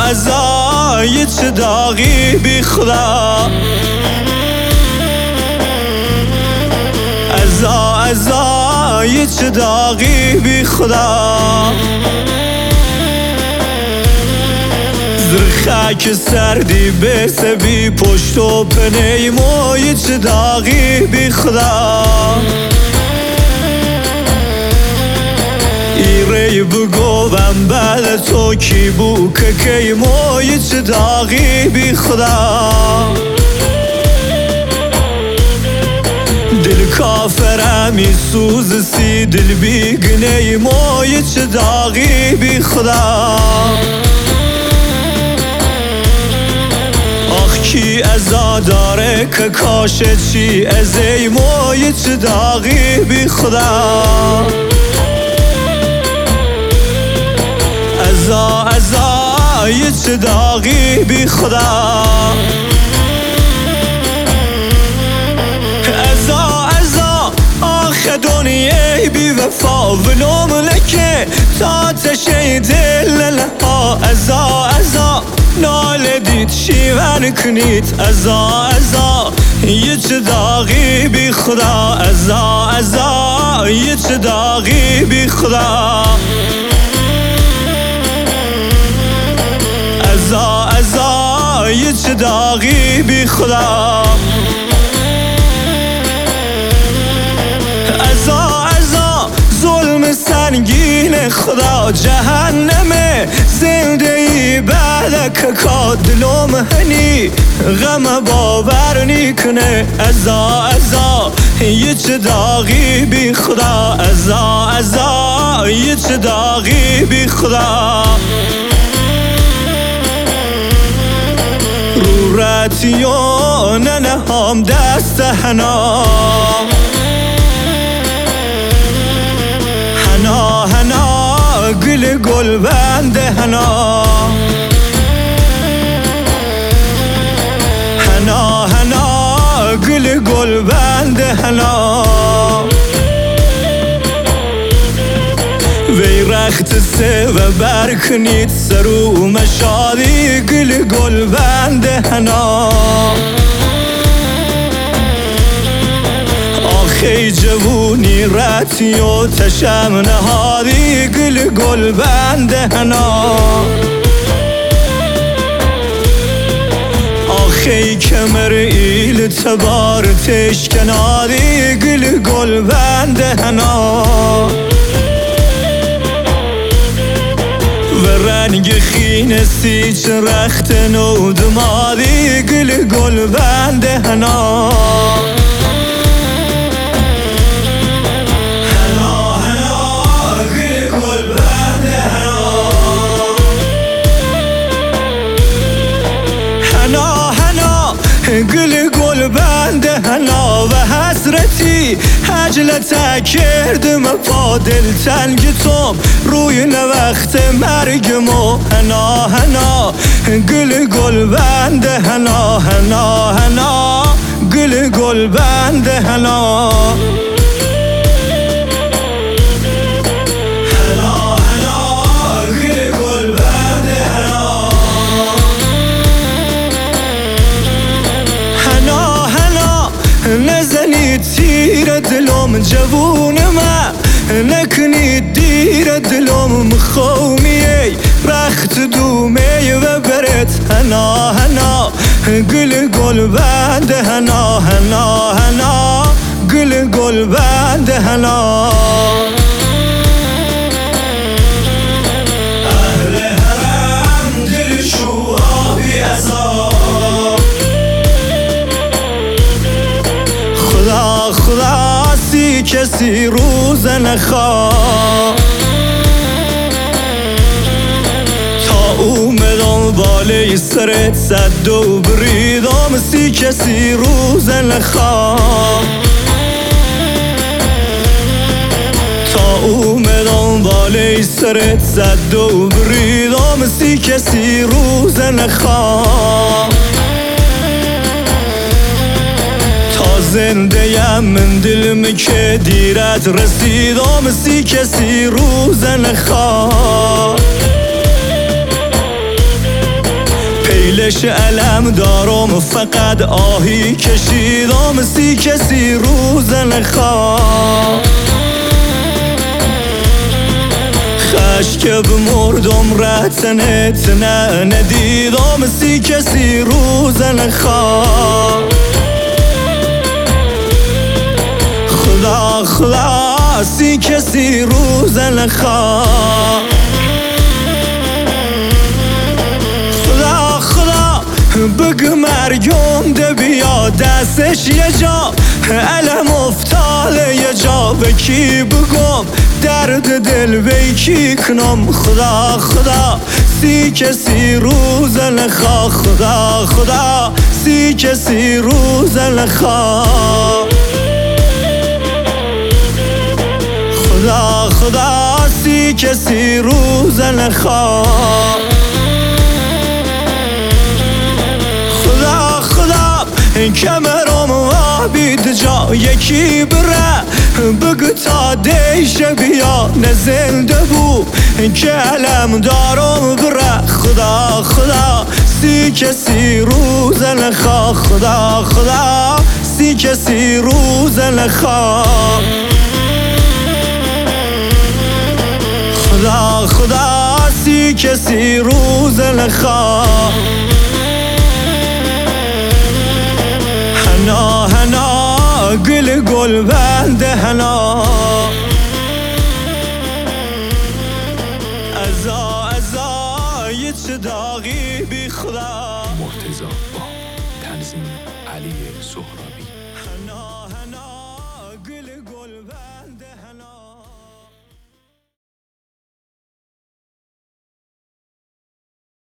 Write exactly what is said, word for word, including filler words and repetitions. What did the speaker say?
ازا یه چه داغی بی خدا ازا ازا یه چه داغی بی خدا زر خاک سردی برسه بی پشت و پنیمو یه چه داغی بی خدا ایره بگویم بعد تو کی بو که کیمو یه چه داغی بی خدا دل کافرم ای سوز سی دل بیگنه مو یه چه داغی بی خدا آخ کی ازا داره که کاشه چی از ایمو یه چه داغی بی خدا ازا ازا یه چه داغی بی خدا ازا ازا آخه دنیای بی وفا ولو ملکه تا تشه دل ها ازا ازا ناله دید شیون کنید ازا ازا یه چه داغی بی خدا ازا ازا یه چه داغی بی خدا ازا ازا یه چه داغی بی خدا ازا ازا ظلم سنگین خدا جهنمه زنده ای بعد که کا دلم هنی غم باور نیکنه ازا ازا یه چه داغی بی خدا ازا ازا یه چه داغی بی خدا رو رتیو ننهام دست حنا حنا حنا گل گل بنده حنا حنا حنا گل گل بنده حنا وی رخت سه و برکنید سرو مشادی گل گل بنده حنا آخی جوونی رتی و تشم نهادی گل گل بنده حنا آخی کمر ایل تبار تشکنادی گل گل بنده حنا و رنگ خین سیچ رخت نو دمادی گل گل بنده حنا حنا حنا گل گل بنده حنا حنا حنا گل گل بنده حنا و حسرتی حجلت کردم پا دل تنگ توم روی نوخت مرگمو حنا حنا گل گل بنده حنا حنا حنا گل گل بنده حنا نزنید تیر دلم جوونم نکنید دیر دلم مخومیه رخت دومه و برت هنا هنا گل گل بنده هنا هنا هنا گل گل بنده هنا اهل حرم دل شو آبی عذاب خدا خدا سی کسی روز نخواه تا اومدم بالای سرت صد و بریدم سی کسی روز نخواه تا اومدم بالای سرت صد و بریدم سی کسی روز نخواه زنده یم من دلم که دیرت رسیدم سی کسی روز نخواه خیلش علم دارم فقط آهی کشیدم سی کسی روز نخواه خشک بمردم رتنت نه ندیدم سی کسی روز نخواه خدا خدا سی کسی روز نخواه خدا خدا بگ مرگم ده بیا دستش یه جا علم افتاده یه جا به کی بگم درد دل به کی کنم خدا خدا سی کسی روز نخواه خدا خدا سی کسی روز نخواه خدا خدا سی کسی روز نخواه خدا خدا کمرم وابید جا یکی بره بگو تا دیشه بیا نه زنده بو که علم دارم بره خدا خدا سی کسی روز نخواه خدا خدا سی کسی روز نخواه خدا خدا سی کسی روز نخواه هنا هنا گل گل بند هنا ازا ازا یه چه داغی بی خدا مرتضی با تنظیم علی سهرابی. هنا هنا